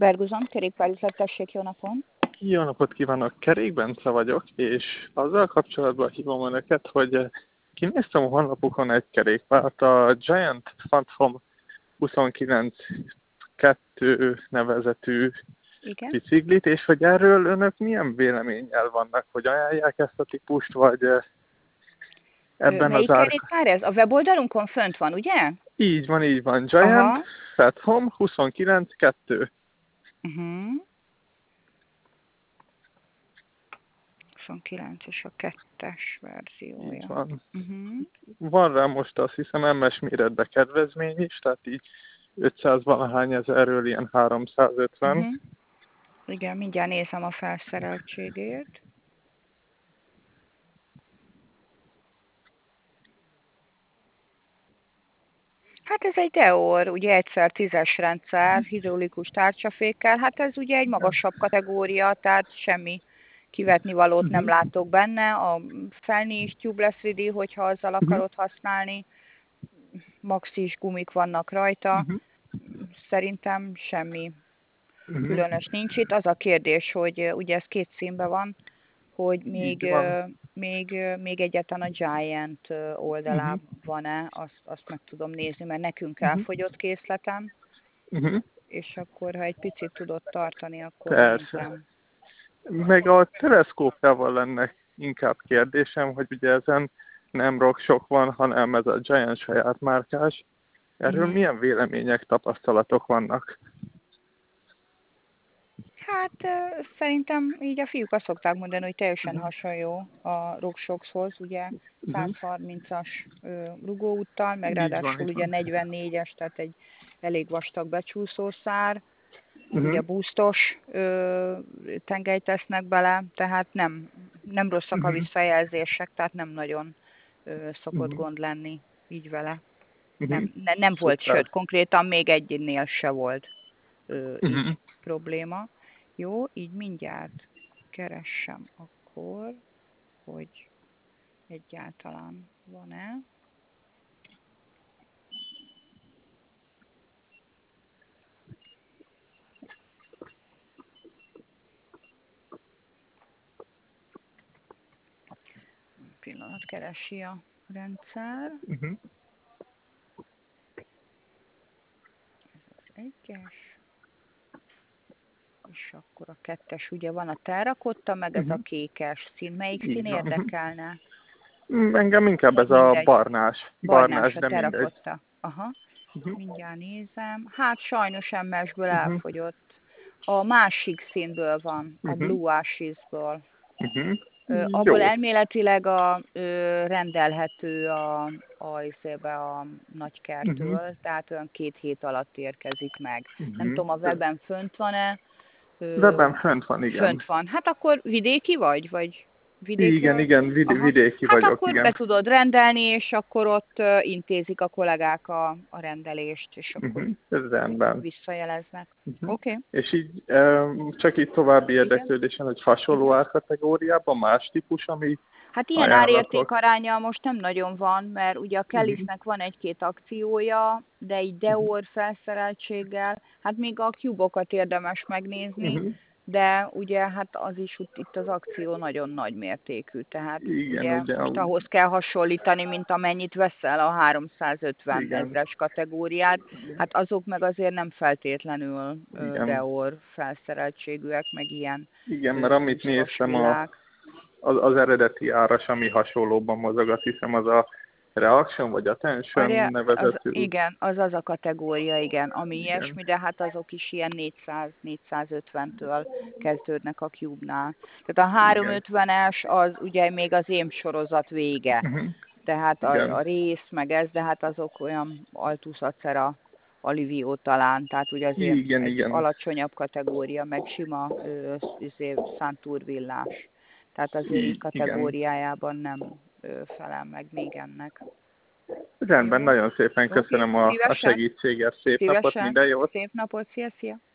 Ferguson, kerékpárüzlet, tessék, jó napon! Jó napot kívánok! Kerék Bence vagyok, és azzal kapcsolatban hívom önöket, hogy kinéztem a honlapukon egy kerékpárt, a Giant Phantom 29.2 nevezetű Igen? biciklit, és hogy erről önök milyen véleménnyel vannak, hogy ajánlják ezt a típust, vagy ebben Melyik az kerékpár ez? A weboldalunkon fönt van, ugye? Így van. Giant Aha. Phantom 29.2. 29 és a 2-es verziója. Így van. Van rá most azt hiszem MS méretbe kedvezmény is, tehát így 500 valahány ezerről ilyen 350. Igen, mindjárt nézem a felszereltségét. Hát ez egy Deor, ugye 1x10-es rendszer, hidraulikus tárcsafékkel, hát ez ugye egy magasabb kategória, tehát semmi kivetnivalót nem látok benne. A felni is tubeless ready, hogyha azzal akarod használni. Maxis gumik vannak rajta. Szerintem semmi különös nincs itt. Az a kérdés, hogy ugye ez két színben van, hogy még egyáltalán a Giant oldalán van-e, azt meg tudom nézni, mert nekünk elfogyott készletem, és akkor, ha egy picit tudod tartani, akkor nézem. Meg a teleszkópjával lenne inkább kérdésem, hogy ugye ezen nem RockShox van, hanem ez a Giant saját márkás. Erről milyen vélemények, tapasztalatok vannak? Hát szerintem így a fiúk azt szokták mondani, hogy teljesen hasonló a RockShoxhoz, ugye 130-as rugóúttal, meg ráadásul ugye 44-es, tehát egy elég vastag becsúszószár, ugye boostos tengelyt tesznek bele, tehát nem rosszak a visszajelzések, tehát nem nagyon szokott gond lenni így vele. Nem volt, sőt, konkrétan még egynél se volt így probléma. Jó, így mindjárt keressem akkor, hogy egyáltalán van-e. Pillanat, keresi a rendszer. Ez az 1-es. És akkor a 2-es ugye van a terrakotta, meg ez a kékes szín. Melyik szín érdekelne? Engem inkább ez a barnás, de mindegy. Aha, mindjárt nézem. Hát sajnos MS-ből elfogyott. A másik színből van, a Blue Ashes-ből. Abból elméletileg rendelhető a nagykertől, tehát olyan 2 hét alatt érkezik meg. Nem tudom, a webben fönt van-e? Webben fönt van, igen. Fönt van. Hát akkor vidéki vagy? Vidéki igen, vidéki hát vagyok, akkor igen. be tudod rendelni, és akkor ott intézik a kollégák a rendelést, és akkor ez rendben. visszajeleznek. Oké. És így csak így további érdeklődésen, hogy hasonló árkategóriában más típus, ami hát ilyen árérték aránya most nem nagyon van, mert ugye a Kellisnek van egy-két akciója, de egy Deor felszereltséggel, hát még a Cube-okat érdemes megnézni, de ugye hát az is itt az akció nagyon nagy mértékű, tehát ugye most ahhoz kell hasonlítani, mint amennyit veszel a 350 ezres kategóriát, hát azok meg azért nem feltétlenül Deor felszereltségűek, meg ilyen. Igen, mert amit néztem az eredeti áras, ami hasonlóban mozog, azt hiszem az a Reaction vagy Attention nevezetű. Igen, az a kategória, igen, ami ilyesmi, de hát azok is ilyen 400-450-től kezdődnek a Cube-nál. Tehát a 350-es az ugye még az ém sorozat vége, tehát a rész meg ez, de hát azok olyan Altus Acera Alivio talán, tehát ugye azért egy alacsonyabb kategória, meg sima Santur villás. Tehát azért így kategóriájában nem felel meg még ennek. Rendben, nagyon szépen köszönöm a segítséget, szép napot, minden jót! Szép napot, szia!